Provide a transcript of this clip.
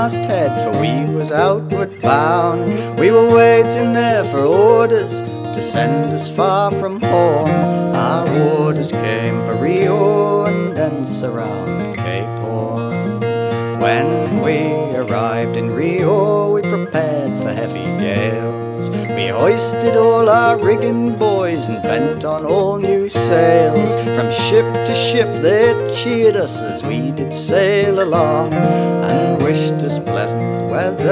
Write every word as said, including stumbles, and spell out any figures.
masthead, for we was outward bound. We were waiting there for orders to send us far from home. Our orders came for Rio and thence around Cape Horn. When we arrived in Rio, we prepared for heavy gales. We hoisted all our rigging boys and bent on all new sails. From ship to ship they cheered us as we did sail along, and wished us pleasant weather